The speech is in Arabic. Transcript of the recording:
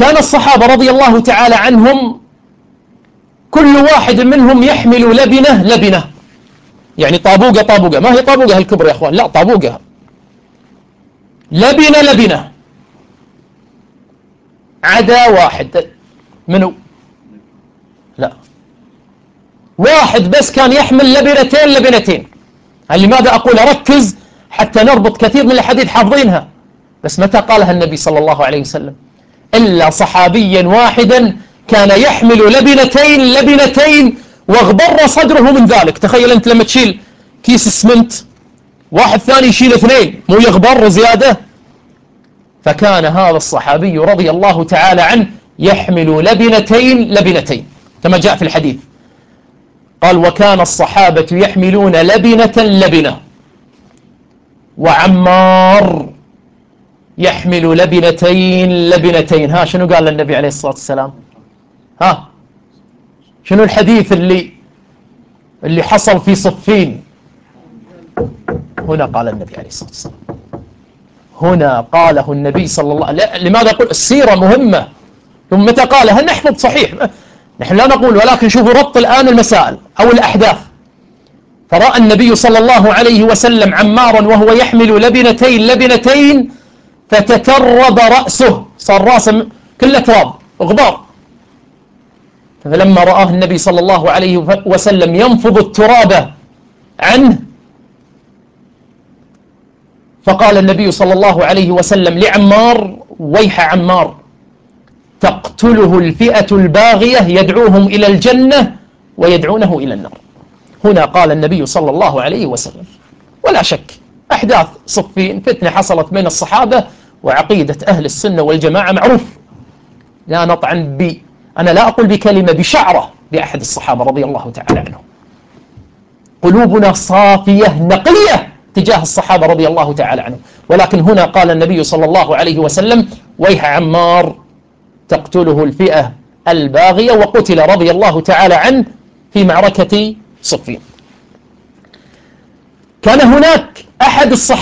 كان الصحابة رضي الله تعالى عنهم كل واحد منهم يحمل لبنة، يعني طابوقة، ما هي طابوقة الكبر يا أخوان، لا طابوقة، لبنة، عدا واحد. منو؟ لا، واحد بس كان يحمل لبنتين. لماذا أقول ركز حتى نربط كثير من الحديث حافظينها، بس متى قالها النبي صلى الله عليه وسلم؟ إلا صحابيا واحدا كان يحمل لبنتين واغبر صدره من ذلك. تخيل أنت لما تشيل كيس اسمنت، واحد ثاني يشيل 2، مو يغبر زيادة؟ فكان هذا الصحابي رضي الله تعالى عنه يحمل لبنتين كما جاء في الحديث. قال: وكان الصحابة يحملون لبنة، وعمار يحمل لبنتين. ها شنو قال النبي عليه الصلاة والسلام؟ ها شنو الحديث اللي حصل في صفين؟ هنا قال النبي عليه الصلاة والسلام، هنا قاله النبي صلى الله عليه وسلم. لماذا أقول السيرة مهمة؟ ثم متى قالها؟ نحفظ صحيح، نحن لا نقول، ولكن شوفوا ربط الآن المسائل أو الأحداث. فرأى النبي صلى الله عليه وسلم عمارا وهو يحمل لبنتين فتترب رأسه، صار رأسه كله تراب غبار. فلما رآه النبي صلى الله عليه وسلم ينفض التراب عنه، فقال النبي صلى الله عليه وسلم لعمار: ويح عمار، تقتله الفئة الباغية يدعوهم إلى الجنة ويدعونه إلى النار. هنا قال النبي صلى الله عليه وسلم. ولا شك أحداث صفين فتنة حصلت بين الصحابة، وعقيدة أهل السنة والجماعة معروف، لا نطعن أنا لا أقول بكلمة بشعرة بأحد الصحابة رضي الله تعالى عنهم. قلوبنا صافية نقية تجاه الصحابة رضي الله تعالى عنهم. ولكن هنا قال النبي صلى الله عليه وسلم: ويح عمار، تقتله الفئة الباغية. وقتل رضي الله تعالى عنه في معركة صفين. كان هناك أحد الصحابة